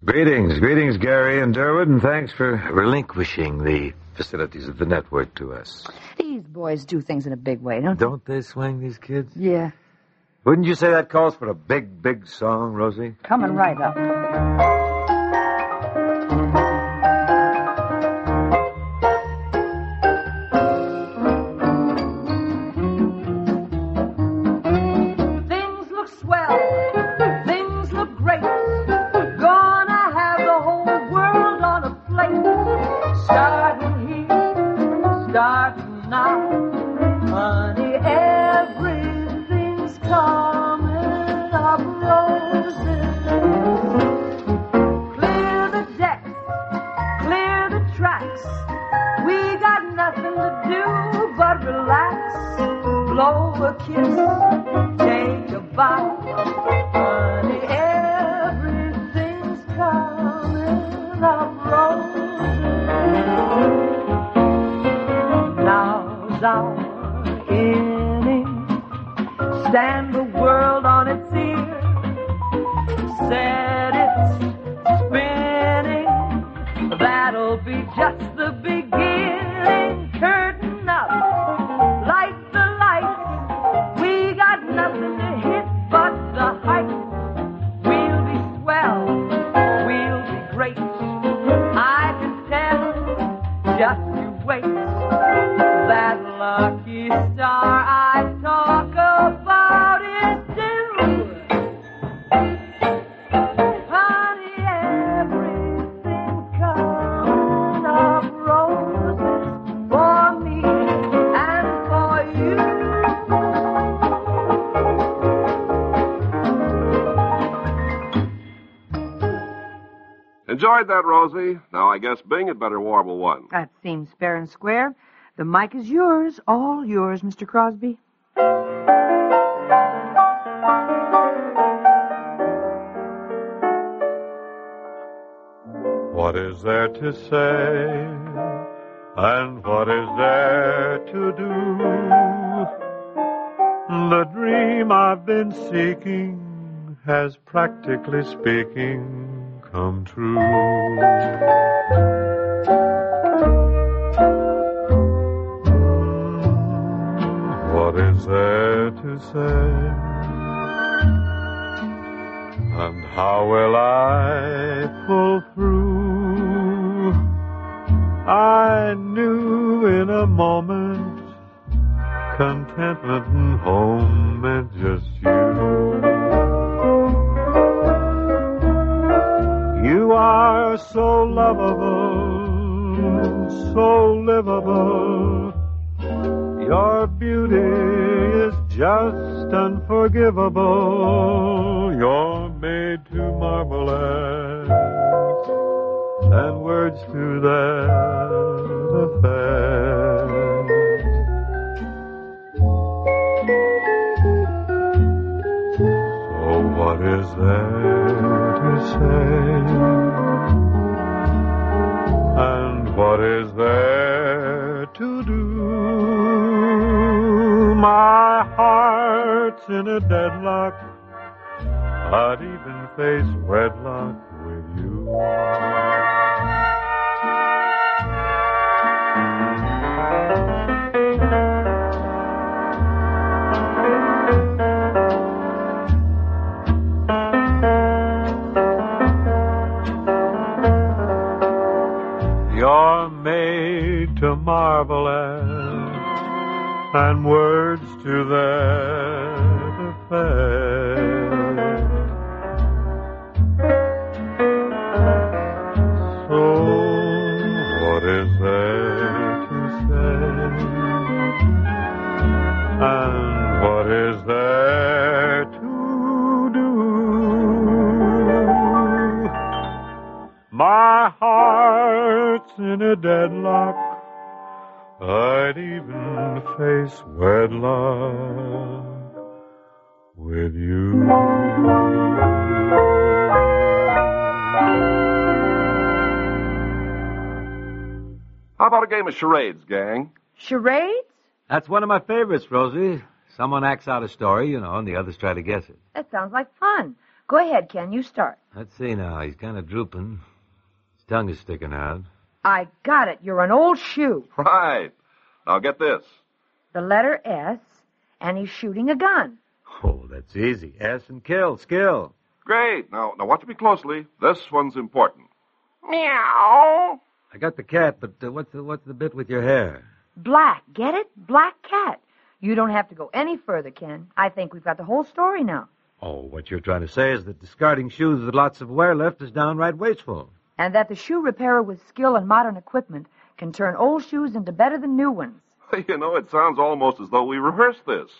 Greetings, Gary and Durwood, and thanks for relinquishing the facilities of the network to us. These boys do things in a big way, don't they? Don't they swing, these kids? Yeah. Wouldn't you say that calls for a big song, Rosie? Coming right up. Things look swell. Things look great. Gonna have the whole world on a plate. Starting here, starting now. Honey, everything's coming up roses. Clear the decks, clear the tracks. We got nothing to do but relax. Blow a kiss, take a bow. Honey, everything's coming up roses. Now's our inning. Stand the world on its ear. Set it spinning. That'll be just the beginning. Curtain up, light the lights. We got nothing to hit but the heights. We'll be swell, we'll be great. I can tell, just you wait. That lucky star I talk about is due. Honey, everything coming up roses for me and for you. Enjoyed that, Rosie. Now I guess Bing had better warble one. That seems fair and square. The mic is yours, all yours, Mr. Crosby. What is there to say, and what is there to do? The dream I've been seeking has, practically speaking, come true. What is there to say? And how will I pull through? I knew in a moment contentment and home meant just you. You are so lovable, so livable. Your beauty is just unforgivable. You're made to marvel at, and words to that effect. So what is there to say? And what is there to do? My heart's in a deadlock. I'd even face wedlock with you. You're made to marvel at, and words to that effect. So what is there to say? And what is there to do? My heart's in a deadlock. I'd even face wedlock with you. How about a game of charades, gang? Charades? That's one of my favorites, Rosie. Someone acts out a story, and the others try to guess it. That sounds like fun. Go ahead, Ken. You start. Let's see now. He's kind of drooping. His tongue is sticking out. I got it. You're an old shoe. Right. Now get this. The letter S, and he's shooting a gun. Oh, that's easy. S and kill. Skill. Great. Now watch me closely. This one's important. Meow. I got the cat, but what's the bit with your hair? Black. Get it? Black cat. You don't have to go any further, Ken. I think we've got the whole story now. Oh, what you're trying to say is that discarding shoes with lots of wear left is downright wasteful. And that the shoe repairer with skill and modern equipment can turn old shoes into better than new ones. You know, it sounds almost as though we rehearsed this.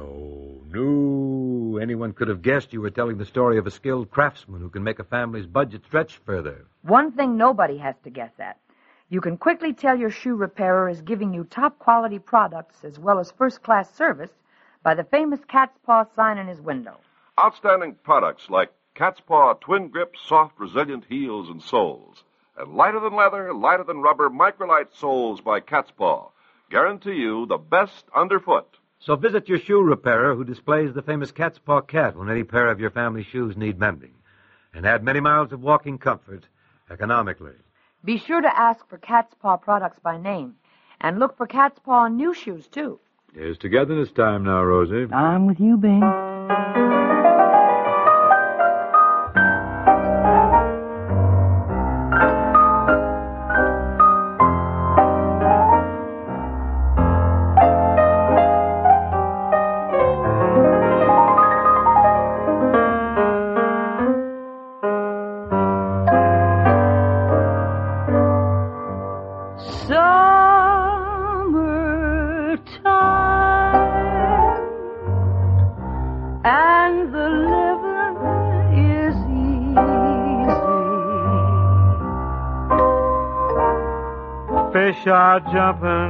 No. Anyone could have guessed you were telling the story of a skilled craftsman who can make a family's budget stretch further. One thing nobody has to guess at. You can quickly tell your shoe repairer is giving you top-quality products as well as first-class service by the famous Cat's Paw sign in his window. Outstanding products like Cat's Paw Twin Grip Soft Resilient Heels and Soles, and lighter than leather, lighter than rubber Microlite soles by Cat's Paw guarantee you the best underfoot. So visit your shoe repairer who displays the famous Cat's Paw cat when any pair of your family shoes need mending, and add many miles of walking comfort economically. Be sure to ask for Cat's Paw products by name, and look for Cat's Paw on new shoes, too. Here's togetherness time now, Rosie. I'm with you, Bing. And the living is easy. Fish are jumping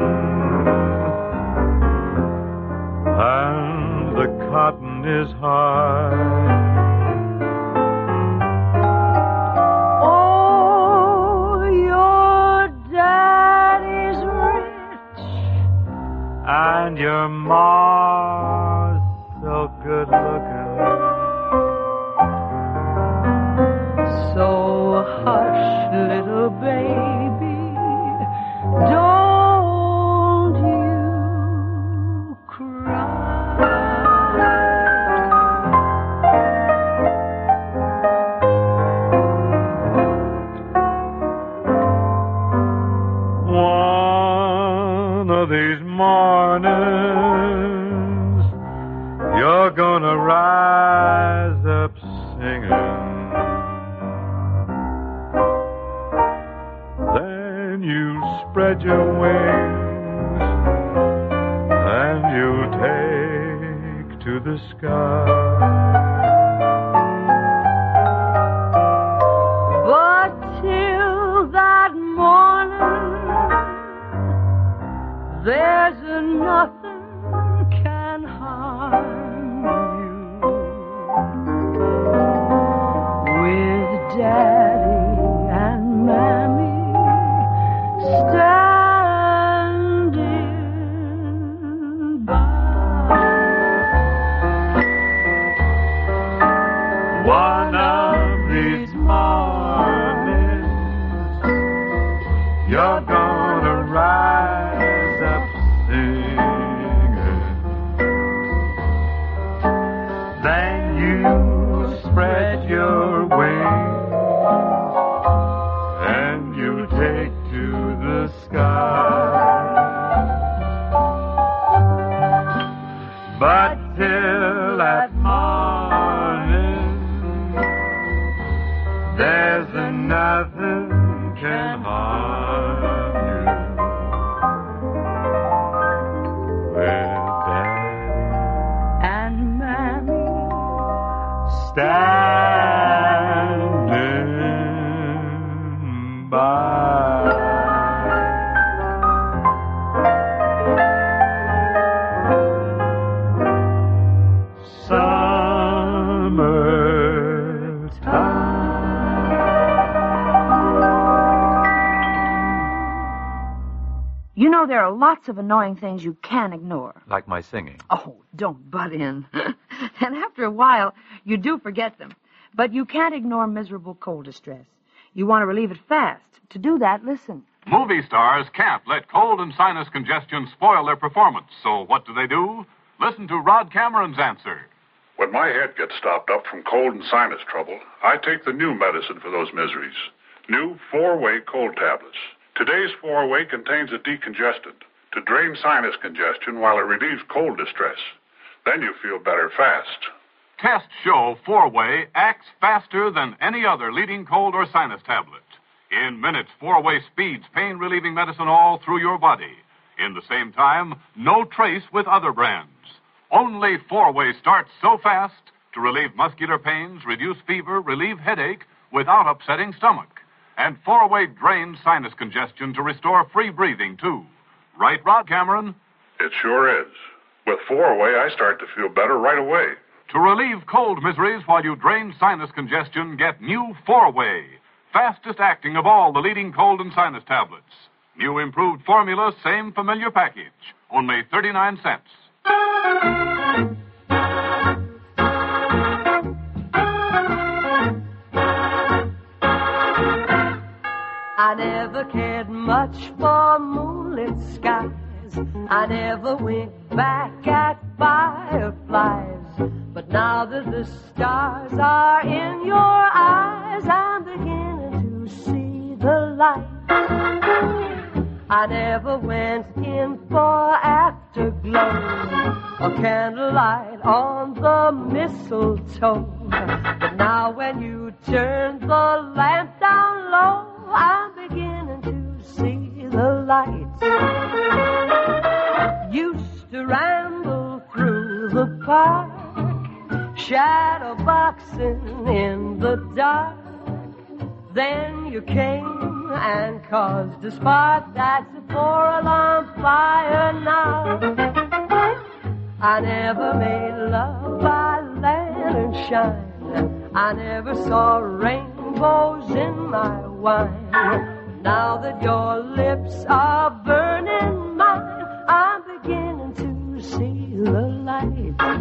and the cotton is high. Oh, your daddy's rich And your ma's so good looking. So hush, little baby, don't you cry. One of these mornings, you're gonna rise up singing. Then you spread your wings and you take to the sky. But till that morning, there's nothing can harm you. With Daddy and Mammy standing by. One of these mornings, you're gonna rise up singing. Then you spread your wings and you take to the sky. But till that morning, there's nothing can harm you. With Daddy And Mammy standing by. You know, there are lots of annoying things you can ignore. Like my singing. Oh, don't butt in. And after a while, you do forget them. But you can't ignore miserable cold distress. You want to relieve it fast. To do that, listen. Movie stars can't let cold and sinus congestion spoil their performance. So what do? Listen to Rod Cameron's answer. When my head gets stopped up from cold and sinus trouble, I take the new medicine for those miseries. New 4-Way cold tablets. Today's 4-Way contains a decongestant to drain sinus congestion while it relieves cold distress. Then you feel better fast. Tests show 4-Way acts faster than any other leading cold or sinus tablet. In minutes, 4-Way speeds pain-relieving medicine all through your body. In the same time, no trace with other brands. Only 4-Way starts so fast to relieve muscular pains, reduce fever, relieve headache without upsetting stomach. And 4-Way drains sinus congestion to restore free breathing, too. Right, Rod Cameron? It sure is. With 4-Way, I start to feel better right away. To relieve cold miseries while you drain sinus congestion, get new 4-Way, fastest acting of all the leading cold and sinus tablets. New improved formula, same familiar package, only 39 cents. I never cared much for moonlit skies. I never winked back at fireflies. But now that the stars are in your eyes, I'm beginning to see the light. I never went in for afterglow or candlelight on the mistletoe. But now when you turn the lamp down low, I'm beginning to see the light. Used to ramble through the park, shadow boxing in the dark. Then you came and caused a spark that's a 4-alarm fire now. I never made love by lantern shine. I never saw rainbows in my wine. Now that your lips are burning mine, I'm beginning to see the light.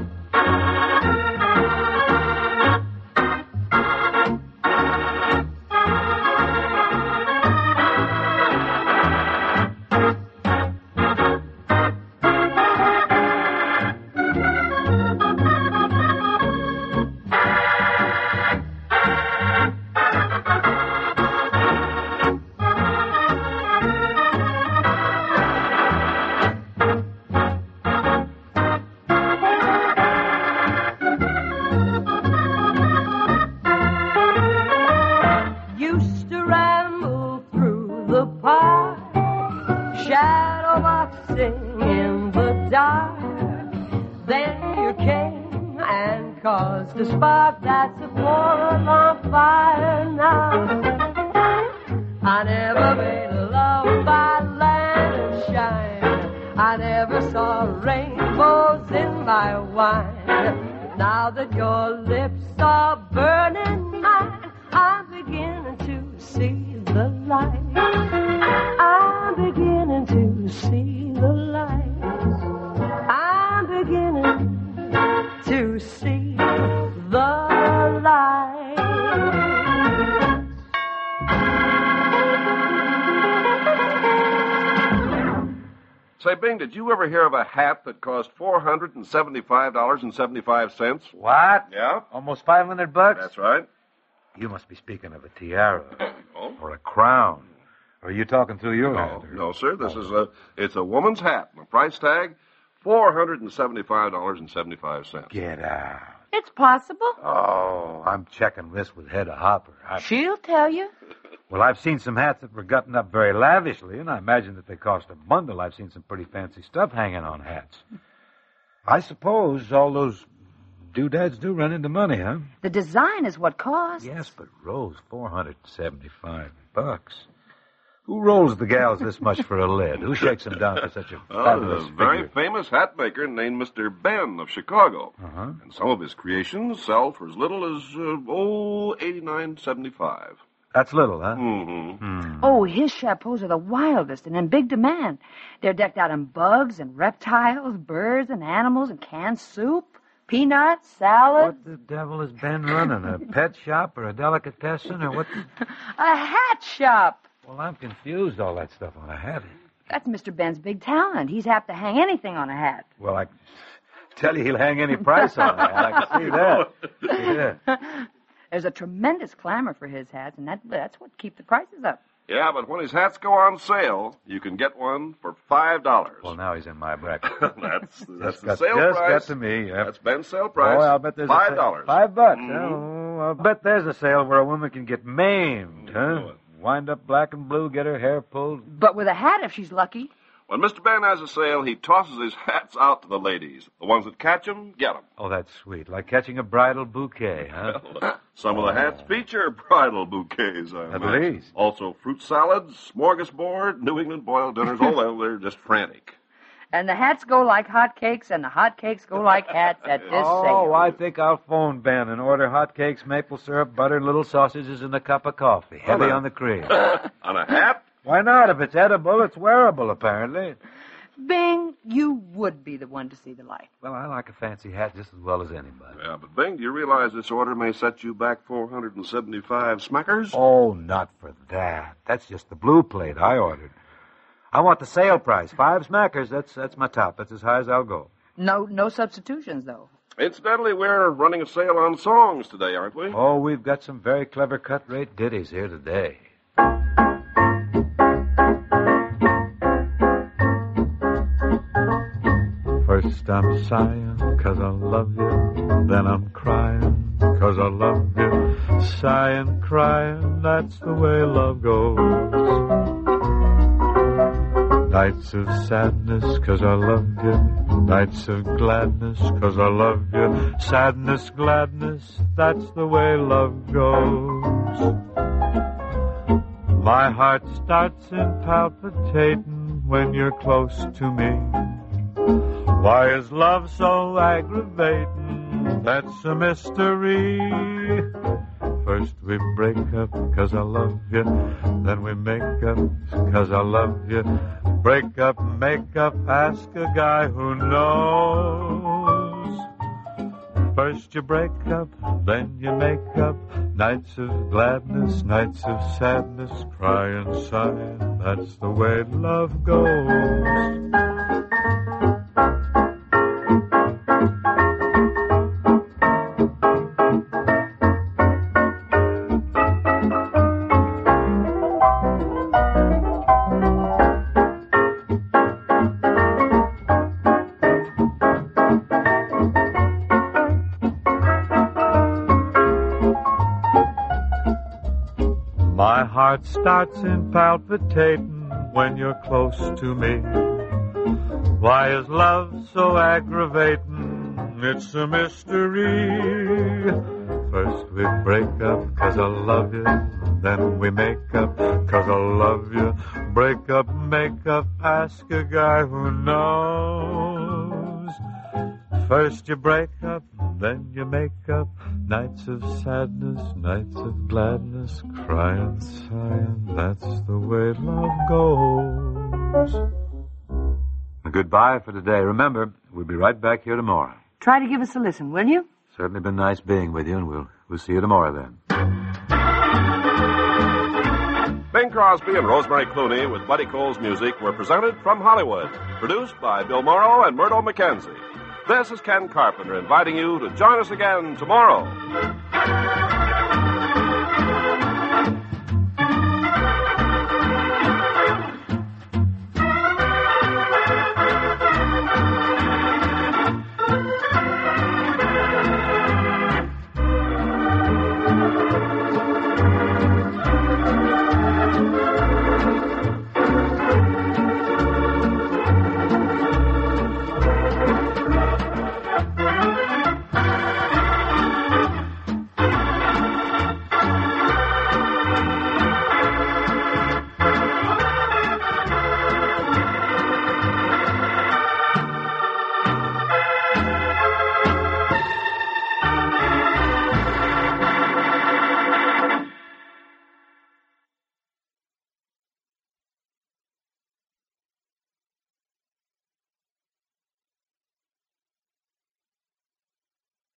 Shadow boxing in the dark. Then you came and caused a spark that's a 4-alarm fire now. I never made love by lantern shine. I never saw rainbows in my wine. Now that your lips are burning mine, I'm beginning to see the light. I'm beginning to see the light. I'm beginning to see the light. Say, Bing, did you ever hear of a hat that cost $475.75? What? Yeah? Almost $500? That's right. You must be speaking of a tiara. Oh? Or a crown. Or are you talking through your head? No, sir. It's a woman's hat. The price tag, $475.75. Get out. It's possible. Oh, I'm checking this with Hedda Hopper. She'll tell you. Well, I've seen some hats that were gotten up very lavishly, and I imagine that they cost a bundle. I've seen some pretty fancy stuff hanging on hats. I suppose all those doodads do run into money, huh? The design is what costs. Yes, but Rose, $475. Who rolls the gals this much for a lid? Who shakes them down for such a fabulous a very figure? famous hat maker named Mr. Ben of Chicago. Uh-huh. And some of his creations sell for as little as, $89.75. That's little, huh? Mm-hmm. Oh, his chapeaus are the wildest and in big demand. They're decked out in bugs and reptiles, birds and animals and canned soup. Peanuts, salad. What the devil has Ben running? A pet shop or a delicatessen or what? A hat shop. Well, I'm confused, all that stuff on a hat. That's Mr. Ben's big talent. He's apt to hang anything on a hat. Well, I tell you, he'll hang any price on a hat. I can see that. Yeah. There's a tremendous clamor for his hats, and that's what keeps the prices up. Yeah, but when his hats go on sale, you can get one for $5. Well, now he's in my bracket. That's the Just sale price. got to me. Yep. That's Ben's sale price. Oh, I'll bet there's $5. $5. Oh, I'll bet there's a sale where a woman can get maimed, huh? Wind up black and blue, get her hair pulled. But with a hat if she's lucky. When Mr. Ben has a sale, he tosses his hats out to the ladies. The ones that catch 'em, get 'em. Oh, that's sweet. Like catching a bridal bouquet, huh? Some of the hats feature bridal bouquets, I At imagine. least. Also fruit salads, smorgasbord, New England boiled dinners. Oh, well, they're just frantic. And the hats go like hotcakes, and the hotcakes go like hats at this sale. Oh, I think I'll phone Ben and order hotcakes, maple syrup, butter, little sausages, and a cup of coffee. Heavy on the cream. On a hat? Why not? If it's edible, it's wearable, apparently. Bing, you would be the one to see the light. Well, I like a fancy hat just as well as anybody. Yeah, but Bing, do you realize this order may set you back 475 smackers? Oh, not for that. That's just the blue plate I ordered. I want the sale price. 5 smackers. That's my top. That's as high as I'll go. No substitutions, though. Incidentally, we're running a sale on songs today, aren't we? Oh, we've got some very clever cut-rate ditties here today. First I'm sighing 'cause I love you, then I'm crying 'cause I love you. Sighing, crying, that's the way love goes. Nights of sadness 'cause I love you, nights of gladness 'cause I love you. Sadness, gladness, that's the way love goes. My heart starts in palpitating when you're close to me. Why is love so aggravating? That's a mystery. First we break up 'cause I love you, then we make up 'cause I love you. Break up, make up, ask a guy who knows. First you break up, then you make up. Nights of gladness, nights of sadness, crying, sighing, that's the way love goes. My heart starts in palpitating when you're close to me. Why is love so aggravating? It's a mystery. First we break up 'cause I love you, then we make up 'cause I love you. Break up, make up, ask a guy who knows. First you break up, then you make up. Nights of sadness, nights of gladness, crying, sighing, that's the way love goes. Goodbye for today. Remember, we'll be right back here tomorrow. Try to give us a listen, will you? Certainly been nice being with you, and we'll see you tomorrow then. Bing Crosby and Rosemary Clooney with Buddy Cole's music were presented from Hollywood. Produced by Bill Morrow and Murdo McKenzie. This is Ken Carpenter inviting you to join us again tomorrow.